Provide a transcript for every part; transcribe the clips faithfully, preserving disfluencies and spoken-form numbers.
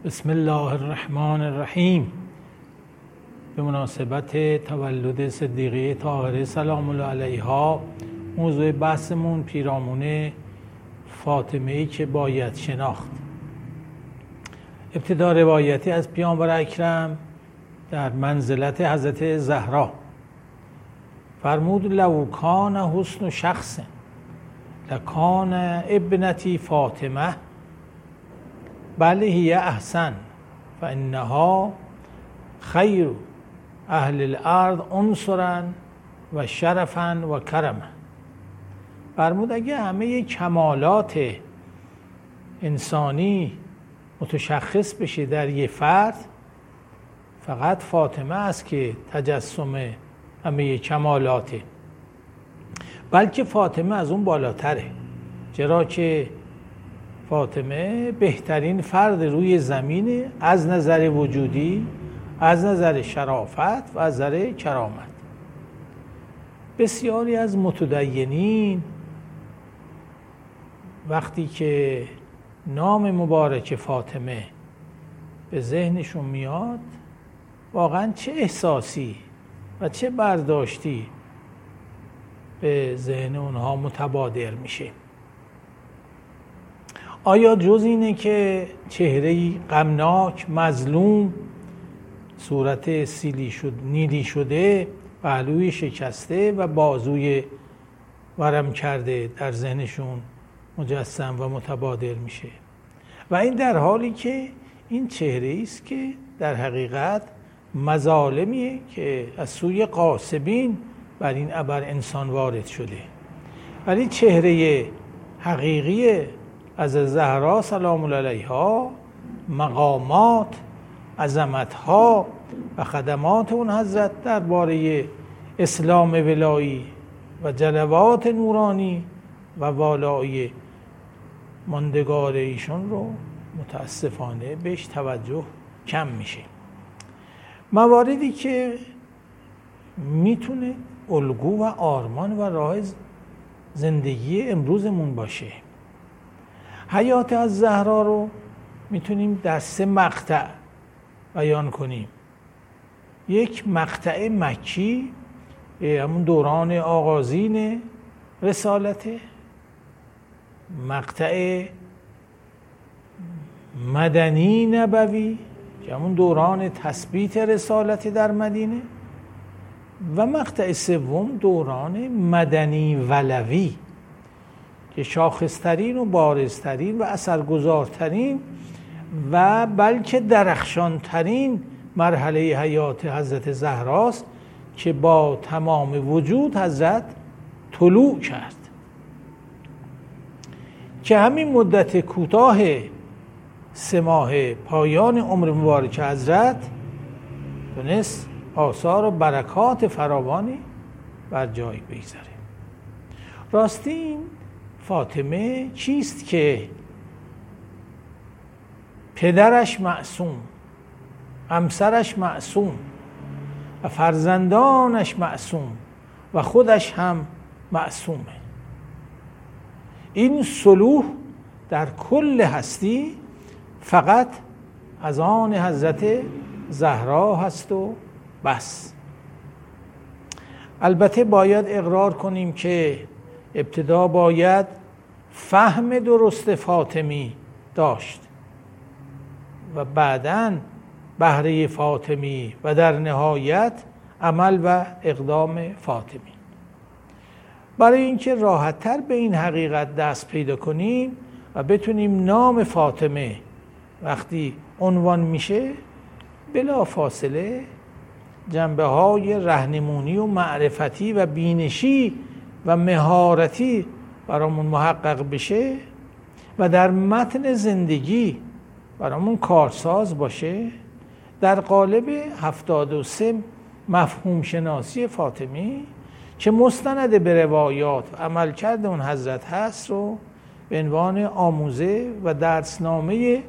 بسم الله الرحمن الرحیم. به مناسبت تولد صدیقه طاهره سلام الله علیها موضوع بحثمون پیرامون فاطمه‌ای که باید شناخت. ابتدا روایتی از پیامبر اکرم در منزلت حضرت زهرا فرمود: لو کان حسن شخص لکان ابنتی فاطمه بل هی احسن فانها خیر اهل الارض عنصرا و شرفا و کرما. فرمود اگه همه کمالات انسانی متشخص بشه در یه فرد، فقط فاطمه است که تجسم همه کمالاته، بلکه فاطمه از اون بالاتره، چرا که فاطمه بهترین فرد روی زمینه از نظر وجودی، از نظر شرافت و از نظر کرامت. بسیاری از متدینین وقتی که نام مبارک فاطمه به ذهنشون میاد، واقعا چه احساسی و چه برداشتی به ذهن اونها متبادر میشه. آیا جز اینه که چهره‌ای غمناک، مظلوم، صورت سیلی شد، نیلی شده، پهلوی شکسته و بازوی ورم کرده در ذهنشون مجسم و متبادر میشه؟ و این در حالی که این چهره‌ای است که در حقیقت مظالمیه که از سوی غاصبین بر این ابر انسان وارد شده. ولی چهره حقیقی از زهرا سلام الله علیها، مقامات، عظمت‌ها و خدمات اون حضرت درباره اسلام ولایی و جلوات نورانی و والایی ماندگار ایشون رو متاسفانه بهش توجه کم میشه. مواردی که میتونه الگو و آرمان و راه زندگی امروزمون باشه. حیات از زهرا رو میتونیم در سه مقطع بیان کنیم. یک مقطع مکی، همون دوران آغازین رسالته. مقطع مدنی نبوی که همون دوران تثبیت رسالت در مدینه، و مقطع سوم دوران مدنی ولوی که شاخصترین و بارزترین و اثرگذارترین و بلکه درخشانترین مرحله حیات حضرت زهراست که با تمام وجود حضرت طلوع کرد، که همین مدت کوتاه سه ماه پایان عمر مبارک حضرت تونست آثار و برکات فراوانی بر جای بگذاره. راستی این فاطمه چیست که پدرش معصوم، همسرش معصوم و فرزندانش معصوم و خودش هم معصومه؟ این صلوح در کل هستی فقط از آن حضرت زهرا هست و بس. البته باید اقرار کنیم که ابتدا باید فهم درست فاطمی داشت و بعداً بهره فاطمی و در نهایت عمل و اقدام فاطمی. برای اینکه راحت‌تر به این حقیقت دست پیدا کنیم و بتونیم نام فاطمه وقتی عنوان میشه بلا فاصله جنبه های راهنمونی و معرفتی و بینشی و مهارتی برامون محقق بشه و در متن زندگی برامون کارساز باشه، در قالب هفتاد و سه مفهوم شناسی فاطمی که مستند به روایات و عملکرد اون حضرت هست رو به عنوان آموزه و درسنامه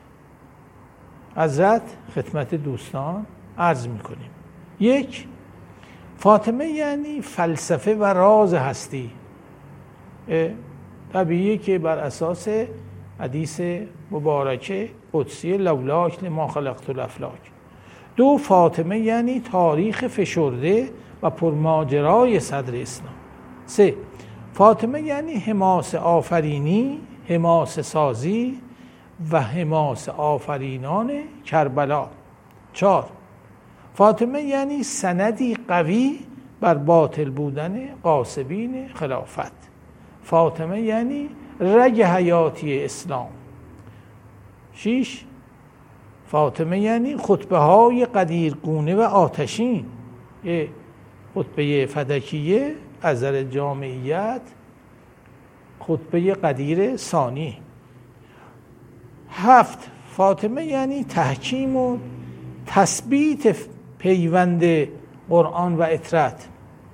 حضرت خدمت دوستان عرض میکنیم. یک، فاطمه یعنی فلسفه و راز هستی. طبیعیه که بر اساس حدیث مبارکه قدسی لولاک لما خلقت الافلاک. دو، فاطمه یعنی تاریخ فشرده و پرماجرای صدر اسلام. سه، فاطمه یعنی حماس آفرینی، حماس سازی و حماس آفرینان کربلا. چهار، فاطمه یعنی سندی قوی بر باطل بودن غاصبین خلافت. فاطمه یعنی رگ حیاتی اسلام. شش، فاطمه یعنی خطبه های قدیرگونه و آتشین، یه خطبه فدکیه از نظر جامعیت، خطبه قدیر ثانی. هفت، فاطمه یعنی تحکیم و تثبیت پیوند قرآن و اطرت،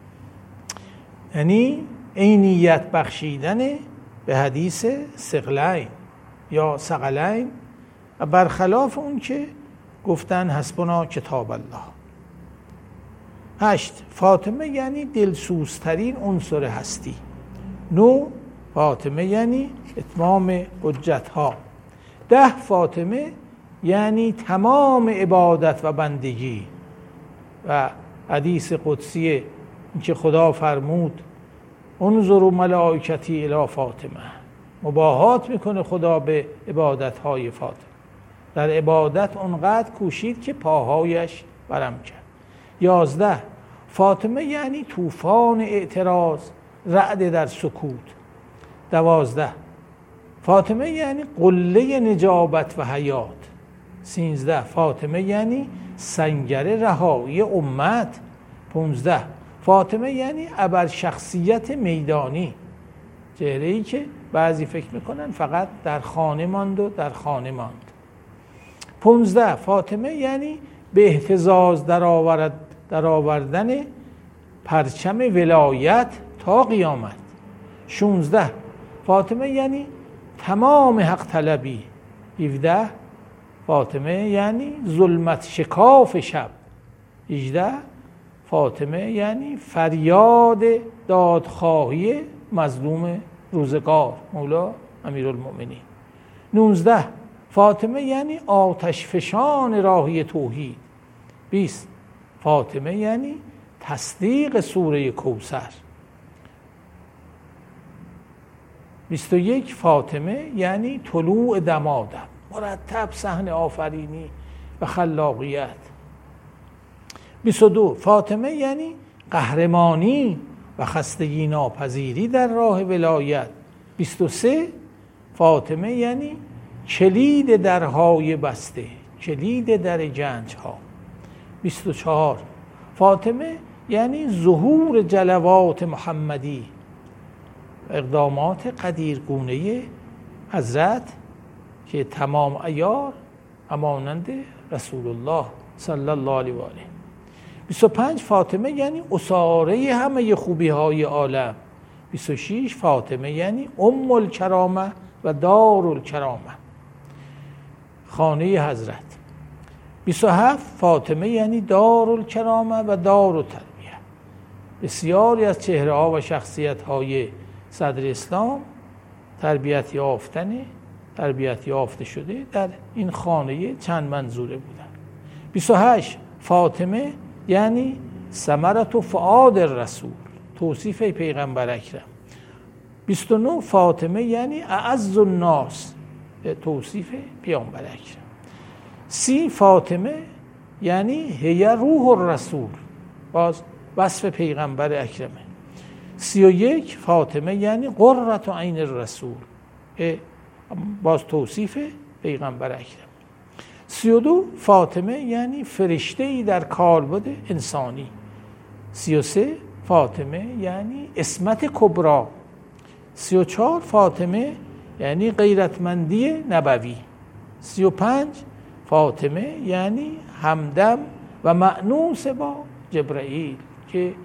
یعنی عینیت بخشیدن به حدیث ثقلین یا ثقلین و برخلاف اون که گفتن حسبنا کتاب الله. هشت، فاطمه یعنی دلسوزترین عنصر هستی. نو، فاطمه یعنی اتمام حجت ها. ده، فاطمه یعنی تمام عبادت و بندگی و حدیث قدسی که خدا فرمود انظروا ملائکتی الی فاطمه، مباهات میکنه خدا به عبادت های فاطمه. در عبادت اونقدر کوشید که پاهایش برم کرد. یازده، فاطمه یعنی طوفان اعتراض، رعد در سکوت. دوازده، فاطمه یعنی قله نجابت و حیات. سینزده، فاطمه یعنی سنگر رهایی امت. پونزده، فاطمه یعنی ابر شخصیت میدانی، چهره‌ای که بعضی فکر میکنن فقط در خانه ماند و در خانه ماند. پونزده، فاطمه یعنی به اهتزاز در آورد در آوردن پرچم ولایت تا قیامت. شانزده، فاطمه یعنی تمام حق طلبی. هفده، فاطمه یعنی ظلمت شکاف شب. هجده، فاطمه یعنی فریاد دادخواهی مظلوم روزگار، مولا امیرالمؤمنین. نوزده، فاطمه یعنی آتش فشان راهی توحید. بیست، فاطمه یعنی تصدیق سوره کوثر. بیست و یک، فاطمه یعنی طلوع دمادم، مرتب صحن آفرینی و خلاقیت. بیست و دو، فاطمه یعنی قهرمانی و خستگی ناپذیری در راه ولایت. بیست و سه، فاطمه یعنی کلید درهای بسته، کلید در گنج ها. بیست و چهار، فاطمه یعنی ظهور جلوات محمدی، اقدامات قدیرگونه حضرت که تمام عیار همانند رسول الله صلی الله علیه و آله. بیست و پنج، فاطمه یعنی اساره همه خوبی های عالم. بیست و شش، فاطمه یعنی ام الکرامه و دار الکرامه، خانه حضرت. بیست و هفت، فاطمه یعنی دار الکرامه و دار التربیه. بسیاری از چهره ها و شخصیت های صدر اسلام تربیت یافتن تربیت یافته شده در این خانه چند منظوره بودن. بیست و هشت، فاطمه یعنی ثمرة فؤاد الرسول، توصیف پیغمبر اکرم. بیست و نه، فاطمه یعنی اعز الناس، توصیف پیامبر اکرم. سی، فاطمه یعنی هی روح الرسول، باز وصف پیغمبر اکرمه. سی و یک، فاطمه یعنی قرة عین الرسول، باز توصیف پیغمبر اکرم. سی و دو، فاطمه یعنی فرشته‌ای در کالبد انسانی. سی و سه، فاطمه یعنی عصمت کبرا. سی و چهار، فاطمه یعنی غیرتمندی نبوی. سی و پنج، فاطمه یعنی همدم و مأنوس با جبرائیل که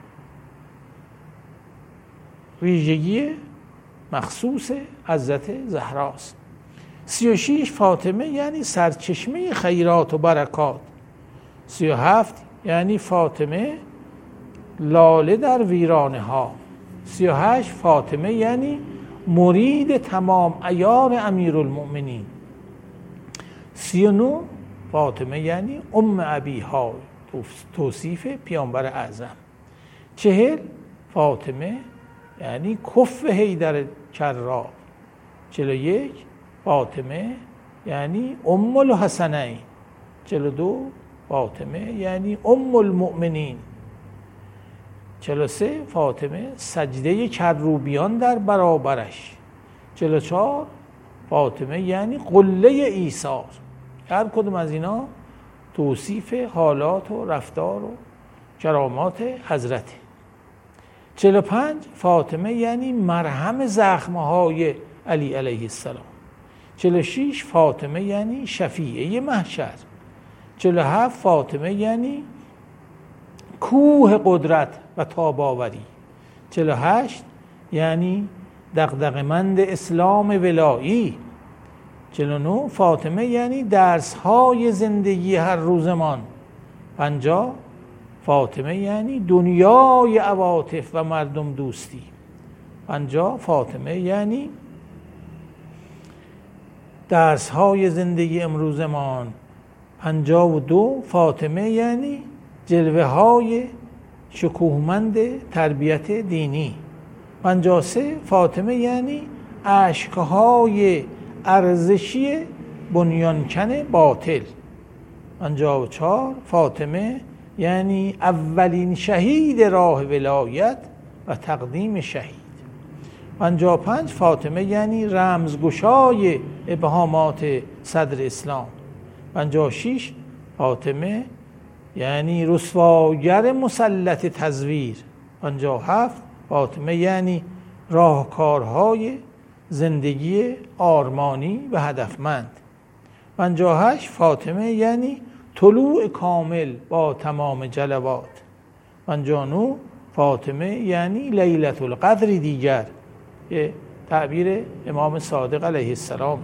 ویژگی مخصوص حضرت زهراست. سی و شش، فاطمه یعنی سرچشمه خیرات و برکات. سی و هفت، یعنی فاطمه لاله در ویرانه ها. سی و هشت، فاطمه یعنی مرید تمام عیار امیرالمؤمنین. سی و نو فاطمه یعنی ام ابیها، توصیف پیامبر اعظم. چهل فاطمه یعنی کف حیدر کرار. چهل و یک فاطمه یعنی ام الحسنین. چهل و دو فاطمه یعنی ام المؤمنین. چهل و سه فاطمه سجده کروبیان در برابرش. چهل و چهار فاطمه یعنی قله ایثار. هر کدوم از اینا توصیف حالات و رفتار و کرامات حضرته. چهل و پنج فاطمه یعنی مرهم زخمهای علی علیه السلام. چهل و شش فاطمه یعنی شفیعه محشر. چهل و هفت فاطمه یعنی کوه قدرت و تاباوری. چهل و هشت یعنی دغدغه‌مند اسلام ولایی. چهل و نه فاطمه یعنی درس‌های زندگی هر روزمان. پنجاه فاطمه یعنی دنیای عواطف و مردم دوستی. پنجاه فاطمه یعنی درس‌های زندگی امروزمان. پنجاه و دو فاطمه یعنی جلوه های شکوهمند تربیت دینی. پنجاه و سه فاطمه یعنی اشکهای ارزشی بنیانکن باطل. پنجاه و چهار فاطمه یعنی اولین شهید راه ولایت و تقدیم شهید. پنجاه و پنج فاطمه یعنی رمزگشای ابهامات صدر اسلام. پنجاه و شش فاطمه یعنی رسواگر مسلط تزویر. پنجاه و هفت فاطمه یعنی راهکارهای زندگی آرمانی و هدفمند. پنجاه و هشت فاطمه یعنی طلوع کامل با تمام جلوات. پنجاه و نه فاطمه یعنی لیلة القدر دیگر، یه تعبیر امام صادق علیه السلامه.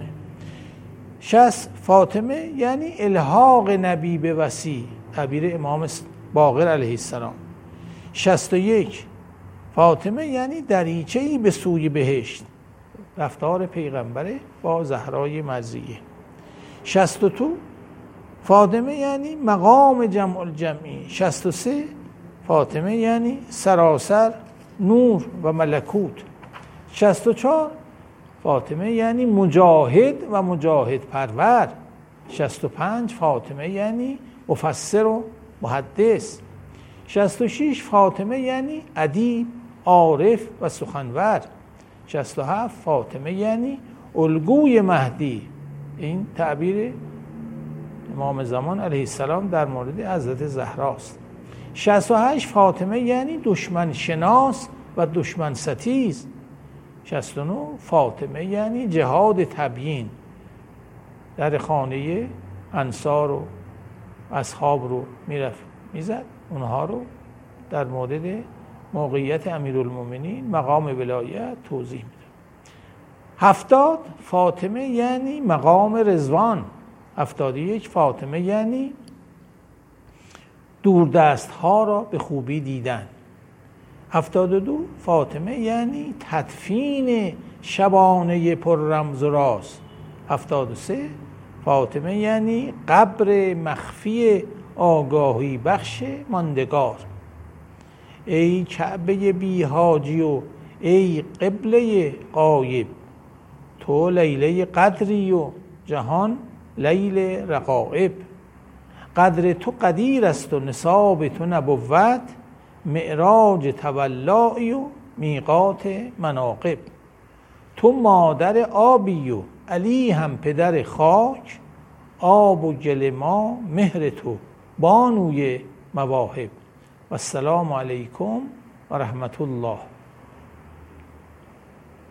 شصت فاطمه یعنی الحاق نبی به وصی، تعبیر امام باقر علیه السلام. شصت و یک فاطمه یعنی دریچه‌ای به سوی بهشت، رفتار پیغمبر با زهرای مرضیه. شصت و دو فاطمه یعنی مقام جمع الجمعی. شصت و سه فاطمه یعنی سراسر نور و ملکوت. شصت و چهار فاطمه یعنی مجاهد و مجاهد پرور. شصت و پنج فاطمه یعنی مفسر و محدث. شصت و شش فاطمه یعنی ادیب، عارف و سخنور. شصت و هفت فاطمه یعنی الگوی مهدی، این تعبیر امام زمان علیه السلام در مورد حضرت زهراست. شصت و هشت فاطمه یعنی دشمن شناس و دشمن ستیز. شصت و نه فاطمه یعنی جهاد تبیین، در خانه انصار و اصحاب رو میرفت میزد، اونها رو در مورد موقعیت امیرالمومنین مقام ولایت توضیح میده. هفتاد فاطمه یعنی مقام رضوان. هفتاد و یک فاطمه یعنی دوردست ها را به خوبی دیدن. هفتاد و دو فاطمه یعنی تدفین شبانه پر رمز و راز. هفتاد و سه فاطمه یعنی قبر مخفی آگاهی بخش ماندگار. ای کعبه بی حاجی و ای قبله غایب، تو لیله قدری و جهان لیل رقائب. قدر تو قدیر است و نصاب تو نبوت، معراج تولائی و میقات مناقب. تو مادر آبی و علی هم پدر خاک، آب و گل ما مهر تو بانوی مواهب. و السلام علیکم و رحمت الله.